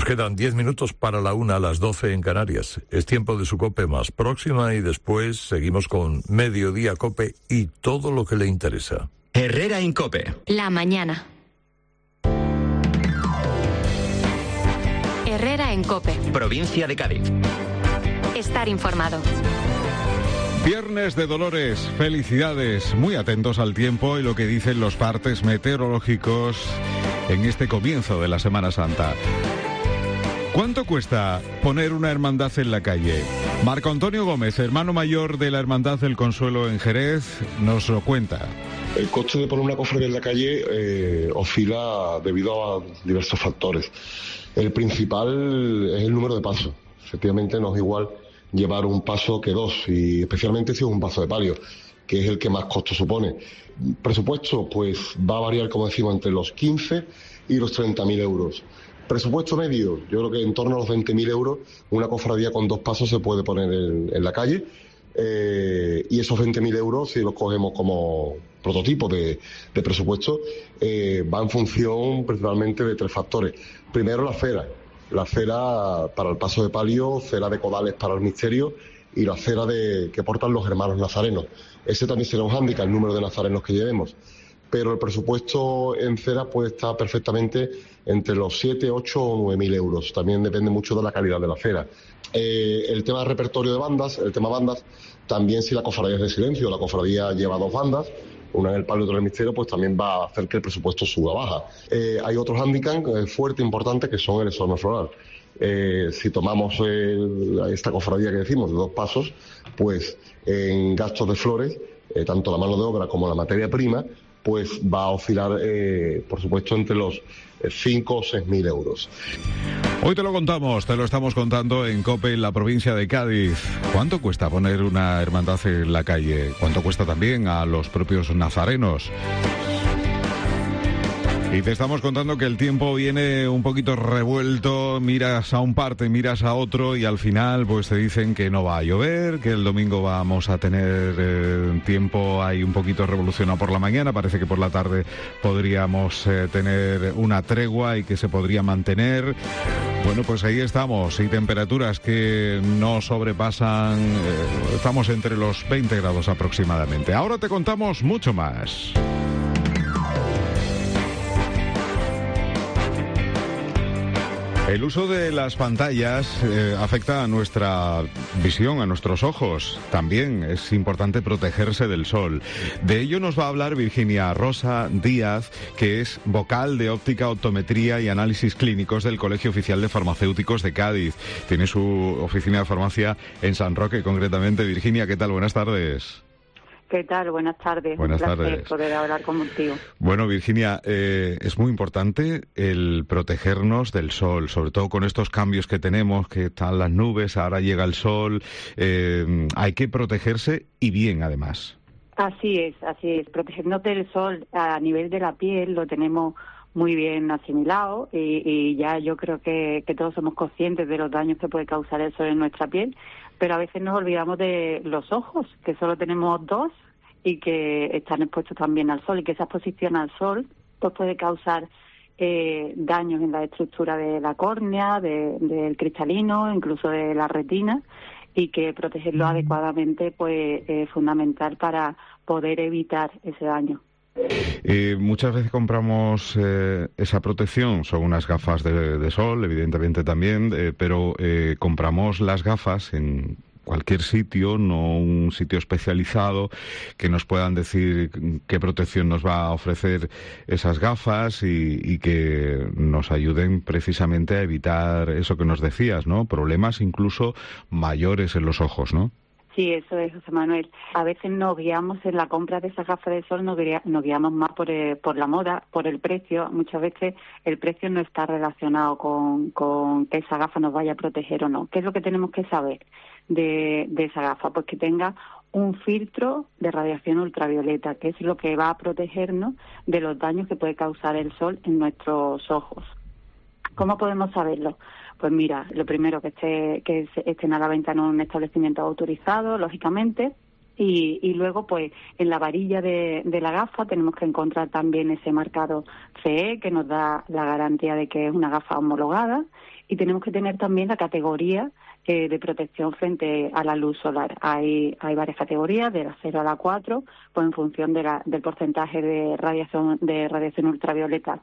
Nos quedan 10 minutos para la 1, a las 12 en Canarias. Es tiempo de su COPE más próxima y después seguimos con Mediodía COPE y todo lo que le interesa. Herrera en COPE. La mañana. Herrera en COPE. Provincia de Cádiz. Estar informado. Viernes de Dolores, felicidades, muy atentos al tiempo y lo que dicen los partes meteorológicos en este comienzo de la Semana Santa. ¿Cuánto cuesta poner una hermandad en la calle? Marco Antonio Gómez, hermano mayor de la Hermandad del Consuelo en Jerez, nos lo cuenta. El coste de poner una cofradía en la calle oscila debido a diversos factores. El principal es el número de pasos. Efectivamente no es igual llevar un paso que dos, y especialmente si es un paso de palio, que es el que más costo supone. Presupuesto, pues va a variar, como decimos, entre los 15 y los 30.000 euros. Presupuesto medio, yo creo que en torno a los 20.000 euros, una cofradía con dos pasos se puede poner en la calle, y esos 20.000 euros, si los cogemos como prototipo de presupuesto, va en función principalmente de tres factores. Primero, la cera para el paso de palio, cera de codales para el misterio y la cera que portan los hermanos nazarenos. Ese también será un hándicap, el número de nazarenos que llevemos. Pero el presupuesto en cera puede estar perfectamente entre los 7, 8 o 9.000 euros. También depende mucho de la calidad de la cera. El tema de repertorio de bandas, también si la cofradía es de silencio, la cofradía lleva dos bandas, una en el palio y otra en el misterio, pues también va a hacer que el presupuesto suba baja. Hay otros handicaps fuertes, importantes, que son el exorno floral. Si tomamos esta cofradía que decimos de dos pasos, pues en gastos de flores, tanto la mano de obra como la materia prima, pues va a oscilar, por supuesto, entre los 5 o 6.000 euros. Hoy te lo estamos contando en COPE, en la provincia de Cádiz. ¿Cuánto cuesta poner una hermandad en la calle? ¿Cuánto cuesta también a los propios nazarenos? Y te estamos contando que el tiempo viene un poquito revuelto, miras a un parte, miras a otro y al final pues te dicen que no va a llover, que el domingo vamos a tener tiempo ahí un poquito revolucionado por la mañana, parece que por la tarde podríamos tener una tregua y que se podría mantener. Bueno, pues ahí estamos, y temperaturas que no sobrepasan, estamos entre los 20 grados aproximadamente. Ahora te contamos mucho más. El uso de las pantallas afecta a nuestra visión, a nuestros ojos. También es importante protegerse del sol. De ello nos va a hablar Virginia Rosa Díaz, que es vocal de óptica, optometría y análisis clínicos del Colegio Oficial de Farmacéuticos de Cádiz. Tiene su oficina de farmacia en San Roque, concretamente. Virginia, ¿qué tal? Buenas tardes. ¿Qué tal? Buenas tardes. Buenas tardes. Un placer poder hablar contigo. Bueno, Virginia, es muy importante el protegernos del sol, sobre todo con estos cambios que tenemos, que están las nubes, ahora llega el sol. Hay que protegerse y bien, además. Así es. Protegernos del sol a nivel de la piel lo tenemos muy bien asimilado y ya yo creo que todos somos conscientes de los daños que puede causar el sol en nuestra piel, pero a veces nos olvidamos de los ojos, que solo tenemos dos y que están expuestos también al sol, y que esa exposición al sol pues puede causar daños en la estructura de la córnea, del cristalino, incluso de la retina, y que protegerlo adecuadamente pues es fundamental para poder evitar ese daño. Muchas veces compramos esa protección, son unas gafas de sol, evidentemente también, pero compramos las gafas en cualquier sitio, no un sitio especializado, que nos puedan decir qué protección nos va a ofrecer esas gafas y que nos ayuden precisamente a evitar eso que nos decías, ¿no? Problemas incluso mayores en los ojos, ¿no? Sí, eso es, José Manuel. A veces nos guiamos en la compra de esas gafas de sol, nos guiamos más por la moda, por el precio. Muchas veces el precio no está relacionado con que esa gafa nos vaya a proteger o no. ¿Qué es lo que tenemos que saber de esa gafa? Pues que tenga un filtro de radiación ultravioleta, que es lo que va a protegernos de los daños que puede causar el sol en nuestros ojos. ¿Cómo podemos saberlo? Pues mira, lo primero que estén a la venta en un establecimiento autorizado, lógicamente, y luego pues en la varilla de la gafa tenemos que encontrar también ese marcado CE que nos da la garantía de que es una gafa homologada, y tenemos que tener también la categoría de protección frente a la luz solar. Hay varias categorías, de la 0 a la 4, pues en función del porcentaje de radiación ultravioleta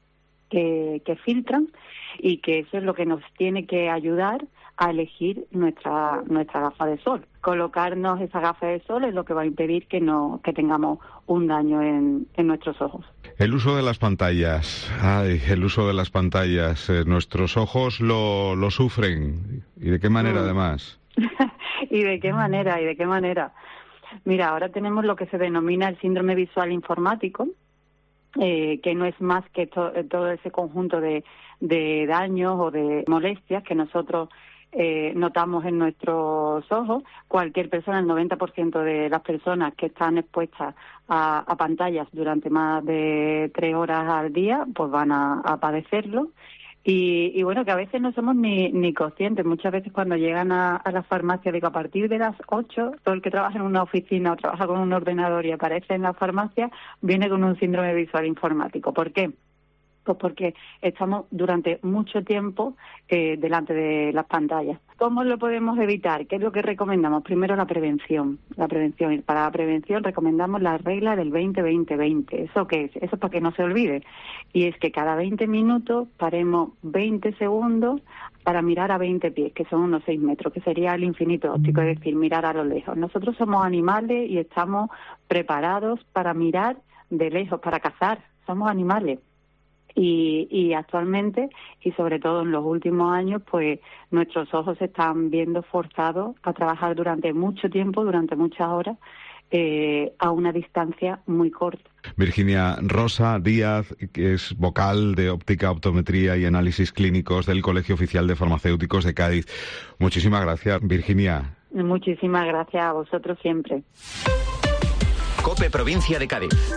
que filtran, y que eso es lo que nos tiene que ayudar a elegir nuestra gafa de sol. Colocarnos esa gafa de sol es lo que va a impedir que tengamos un daño en nuestros ojos. El uso de las pantallas. El uso de las pantallas. Nuestros ojos lo sufren. ¿Y de qué manera, además? ¿Y de qué manera? Mira, ahora tenemos lo que se denomina el síndrome visual informático, que no es más que todo ese conjunto de daños o de molestias que nosotros notamos en nuestros ojos. Cualquier persona, el 90% de las personas que están expuestas a pantallas durante más de 3 horas al día, pues van a padecerlo. Y bueno, que a veces no somos ni conscientes. Muchas veces cuando llegan a la farmacia, digo, a partir de las 8, todo el que trabaja en una oficina o trabaja con un ordenador y aparece en la farmacia, viene con un síndrome visual informático. ¿Por qué? Pues porque estamos durante mucho tiempo delante de las pantallas. ¿Cómo lo podemos evitar? ¿Qué es lo que recomendamos? Primero, la prevención. Y para la prevención recomendamos la regla del 20-20-20. ¿Eso qué es? Eso es para que no se olvide. Y es que cada 20 minutos paremos 20 segundos para mirar a 20 pies, que son unos 6 metros, que sería el infinito óptico, es decir, mirar a lo lejos. Nosotros somos animales y estamos preparados para mirar de lejos, para cazar. Somos animales. Y actualmente, y sobre todo en los últimos años, pues nuestros ojos se están viendo forzados a trabajar durante mucho tiempo, durante muchas horas, a una distancia muy corta. Virginia Rosa Díaz, que es vocal de óptica, optometría y análisis clínicos del Colegio Oficial de Farmacéuticos de Cádiz. Muchísimas gracias, Virginia. Muchísimas gracias a vosotros siempre. COPE Provincia de Cádiz.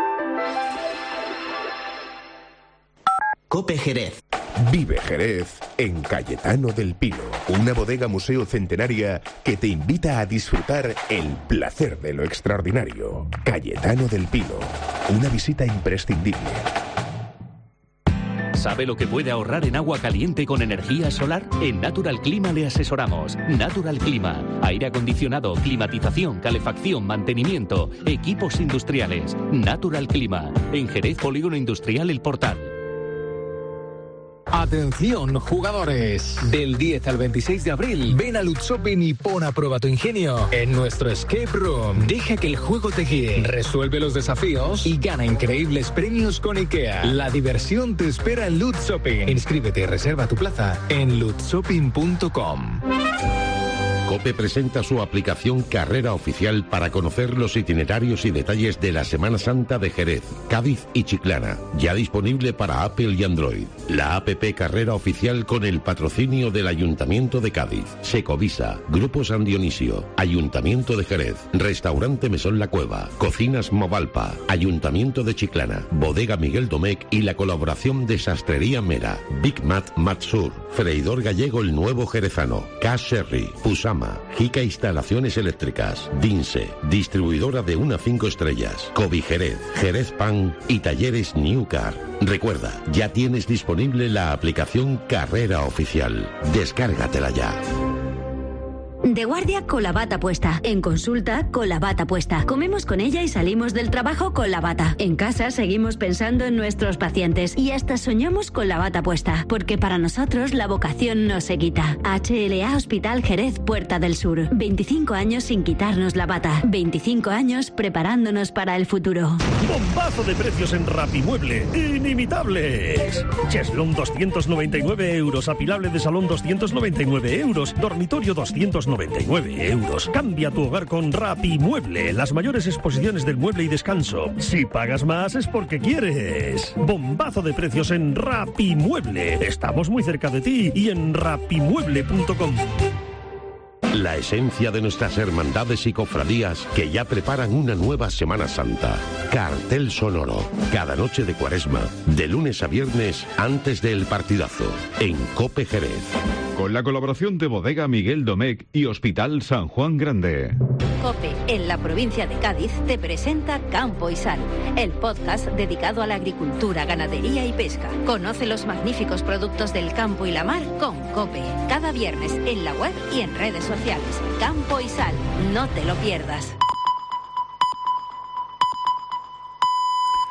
COPE Jerez. Vive Jerez en Cayetano del Pino, una bodega museo centenaria que te invita a disfrutar el placer de lo extraordinario. Cayetano del Pino, una visita imprescindible. ¿Sabe lo que puede ahorrar en agua caliente con energía solar? En Natural Clima le asesoramos. Natural Clima. Aire acondicionado, climatización, calefacción, mantenimiento, equipos industriales. Natural Clima. En Jerez, Polígono Industrial El Portal. Atención, jugadores. Del 10 al 26 de abril, ven a Lutz Shopping y pon a prueba tu ingenio en nuestro escape room. Deja que el juego te guíe, resuelve los desafíos y gana increíbles premios con IKEA. La diversión te espera en Lutz Shopping. Inscríbete y reserva tu plaza en lutzshopping.com. COPE presenta su aplicación Carrera Oficial para conocer los itinerarios y detalles de la Semana Santa de Jerez, Cádiz y Chiclana. Ya disponible para Apple y Android. La APP Carrera Oficial con el patrocinio del Ayuntamiento de Cádiz, Secovisa, Grupo San Dionisio, Ayuntamiento de Jerez, Restaurante Mesón La Cueva, Cocinas Movalpa, Ayuntamiento de Chiclana, Bodega Miguel Domecq y la colaboración de Sastrería Mera, Big Mat Matsur, Freidor Gallego El Nuevo Jerezano, Cash Sherry, Pusama, Jica Instalaciones Eléctricas, Dinse, distribuidora de 1 a 5 estrellas, Covi Jerez, Jerez Pan y Talleres New Car. Recuerda, ya tienes disponible la aplicación Carrera Oficial. Descárgatela ya. De guardia con la bata puesta, en consulta con la bata puesta, comemos con ella y salimos del trabajo con la bata, en casa seguimos pensando en nuestros pacientes y hasta soñamos con la bata puesta, porque para nosotros la vocación no se quita. HLA Hospital Jerez Puerta del Sur, 25 años sin quitarnos la bata, 25 años preparándonos para el futuro. Bombazo de precios en Rapimueble, inimitables. Cheslón 299 euros, apilable de salón 299 euros, dormitorio 299 euros. Cambia tu hogar con Rapimueble, las mayores exposiciones del mueble y descanso. Si pagas más es porque quieres. Bombazo de precios en Rapimueble. Estamos muy cerca de ti y en rapimueble.com. La esencia de nuestras hermandades y cofradías que ya preparan una nueva Semana Santa. Cartel sonoro. Cada noche de Cuaresma, de lunes a viernes, antes del partidazo. En COPE Jerez. con la colaboración de Bodega Miguel Domecq y Hospital San Juan Grande. COPE, en la provincia de Cádiz, te presenta Campo y Sal, el podcast dedicado a la agricultura, ganadería y pesca. Conoce los magníficos productos del campo y la mar con COPE. Cada viernes en la web y en redes sociales. Campo y Sal, no te lo pierdas.